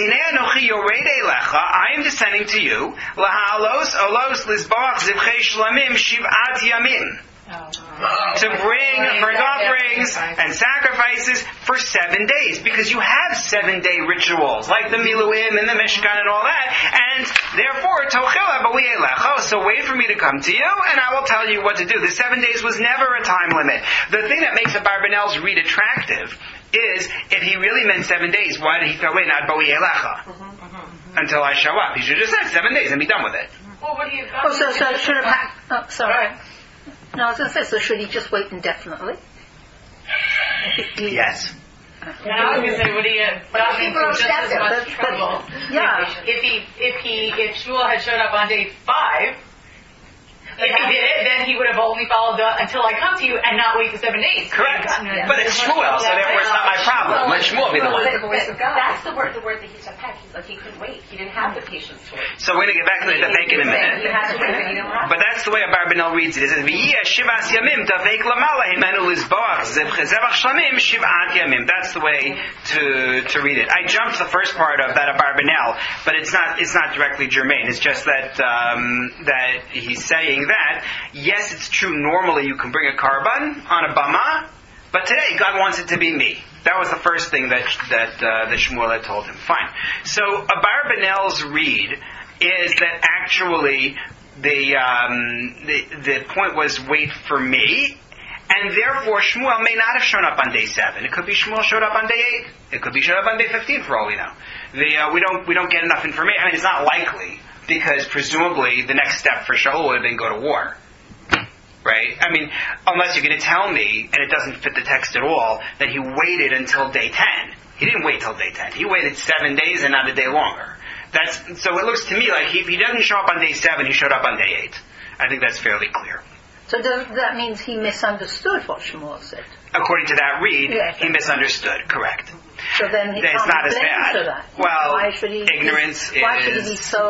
I am descending to you. to bring burnt offerings and sacrifices for seven days, because you have seven-day rituals like the Miluim and the Mishkan and all that, and therefore Tochila B'li Elecha. So wait for me to come to you, and I will tell you what to do. The seven days was never a time limit. The thing that makes Abarbanel's read attractive is if he really meant seven days, why did he throw in Ad B'li Elecha until I show up? He should have just said seven days and be done with it. Well, what do you? Oh, so, so should have had, oh, sorry. No, I was going to say, so should he just wait indefinitely? Yes. And I was going to say, would he have gotten into just as much trouble? Yeah. If he, if he, if Shmuel had showed up on day five, if he did it, then he would have only followed the until I come to you and not wait the seven days. Correct. But it's Shmuel, so therefore it's not my problem. Let Shmuel be the one. But, but that's the word, the word that he said back. He's like, he couldn't wait. He didn't have the patience to wait. So we're going to get back to the Dafek in a minute. He had to wait, but he didn't rush. But that's the way Abarbanel reads it. It says, V'yiyeh shivas yamim Dafek lamala himenu lizboach zevach shlamim shivat yamim. That's the way to to read it. I jumped the first part of that Abarbanel, but it's not it's not directly germane. It's just that um, that he's saying that, yes, it's true, normally you can bring a karban on a bama, but today God wants it to be me. That was the first thing that that uh, that Shmuel had told him. Fine. So Abarbanel's read is that actually the, um, the the point was wait for me, and therefore Shmuel may not have shown up on day seven. It could be Shmuel showed up on day eight. It could be showed up on day fifteen, for all we know. The uh, we don't we don't get enough information. I mean, it's not likely, because presumably the next step for Shaul would have been go to war. Right? I mean, unless you're going to tell me, and it doesn't fit the text at all, that he waited until day ten. He didn't wait till day ten. He waited seven days and not a day longer. That's so it looks to me like he, if he doesn't show up on day seven, he showed up on day eight. I think that's fairly clear. So does, that means he misunderstood what Shmuel said. According to that read, Yeah. he misunderstood. Correct. So then he It's can't not be as blamed bad. for that. Well, why should he? ignorance Why is- should he be so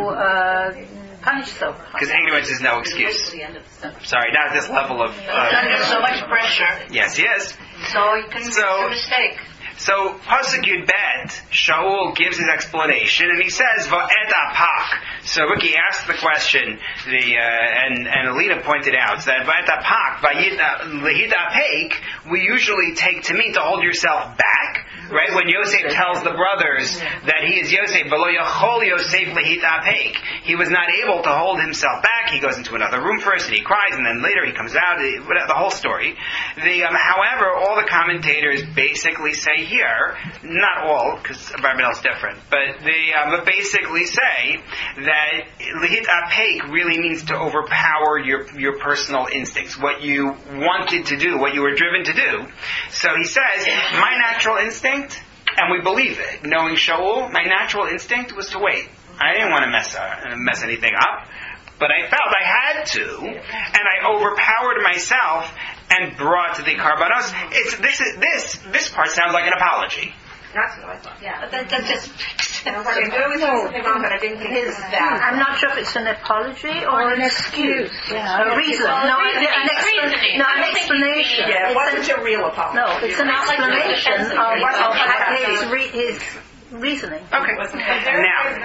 uh, punished so? Because ignorance is no excuse. Sorry, not at this level of. He's under Uh, so much pressure, yes, he is. so he can So- make a mistake. So Pasuk Yud Bet, Shaul gives his explanation, and he says Va'et Apak. So Ricky asked the question, the uh, and and Alina pointed out that Va'et Apak, Va'yid Apek, we usually take to mean to hold yourself back. Right? When Yosef tells the brothers that he is Yosef, V'lo Yachol Yosef Lehit Apek, he was not able to hold himself back. He goes into another room first, and he cries, and then later he comes out. The whole story. The um, however, all the commentators basically say here, not all, because Abarbanel is different, but they um, but basically say that Lehit Apek really means to overpower your your personal instincts, what you wanted to do, what you were driven to do. So he says, my natural instinct, and we believe it, knowing Shaul, my natural instinct was to wait. I didn't want to mess uh, mess anything up, but I felt I had to, and I overpowered myself and brought the karbanos. It's this is this this part sounds like an apology. That's what I thought. Yeah. But that, that just I was like, I knew it was something wrong, but I didn't think it was that. I'm not sure if it's an apology or an excuse. A reason. No, an, an, explanation. No, an explanation. Yeah, it It's wasn't an- a real apology. No, it's an Not like the explanation defense of, of of his- his, re- his reasoning. Okay. Now,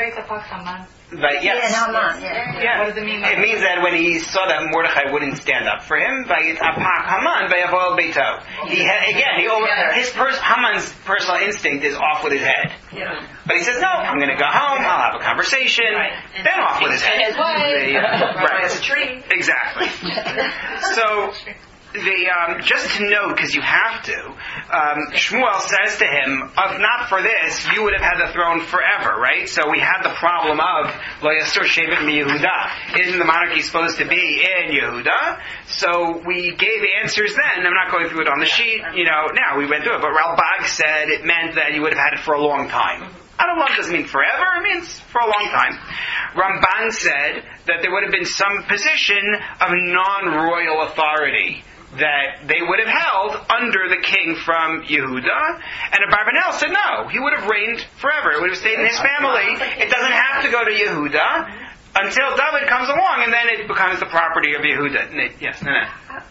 but yes. Yeah, Haman, yeah. Yeah. What does it mean? It means that when he saw that Mordechai wouldn't stand up for him, vayit apak Haman vayavo el beito. He had, again, he over, his pers- Haman's personal instinct is off with his head. Yeah. But he says, no, I'm going to go home, I'll have a conversation, then off with his head. His wife. The, uh, right. As a tree. Exactly. So, the, um, just to note, because you have to, um, Shmuel says to him, if not for this, you would have had the throne forever, right? So we had the problem of, Lo Yasur Shevet Mi Yehuda. Isn't the monarchy supposed to be in Yehuda? So we gave answers then. I'm not going through it on the sheet, you know, now we went through it, but Ralbag said it meant that you would have had it for a long time. I don't know if it doesn't mean forever, it means for a long time. Ramban said that there would have been some position of non-royal authority that they would have held under the king from Yehuda, and Abarbanel said no, he would have reigned forever. It would have stayed in his family. It doesn't have to go to Yehuda until David comes along, and then it becomes the property of Yehuda. And it- Yes, no, no.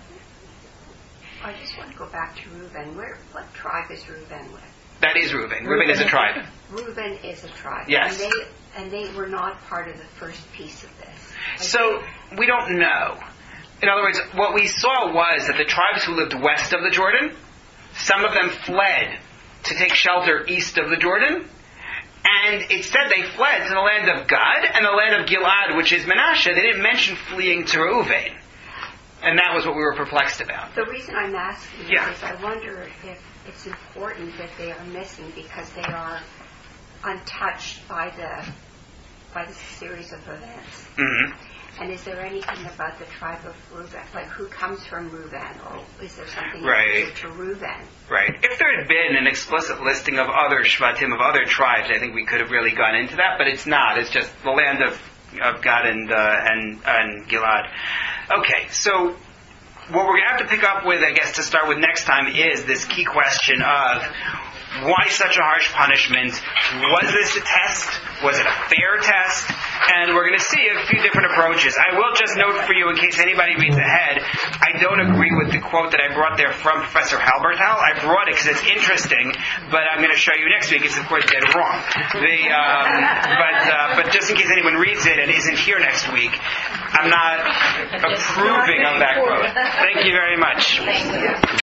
I just want to go back to Reuben. Where, what tribe is Reuben with? That is Reuben. Reuben is a tribe. Reuben is a tribe. Yes. And they, and they were not part of the first piece of this. So we don't know. In other words, what we saw was that the tribes who lived west of the Jordan, some of them fled to take shelter east of the Jordan, and it said they fled to the land of Gad and the land of Gilad, which is Menashe. They didn't mention fleeing to Reuven. And that was what we were perplexed about. The reason I'm asking Yeah. is I wonder if it's important that they are missing because they are untouched by the by the series of events. Mm-hmm. And is there anything about the tribe of Reuben, like who comes from Reuben, or is there something Right. related to Reuben? Right. If there had been an explicit listing of other Shvatim, of other tribes, I think we could have really gone into that, but it's not. It's just the land of, of Gad and, uh, and, and Gilad. Okay, so what we're going to have to pick up with, I guess, to start with next time is this key question of why such a harsh punishment? Was this a test? Was it a fair test? And we're going to see a few different approaches. I will just note for you, in case anybody reads ahead, I don't agree with the quote that I brought there from Professor Halbertal. I brought it because it's interesting, but I'm going to show you next week it's, of course, dead wrong. The, um, but, uh, but just in case anyone reads it and isn't here next week, I'm not approving of that quote. Thank you very much.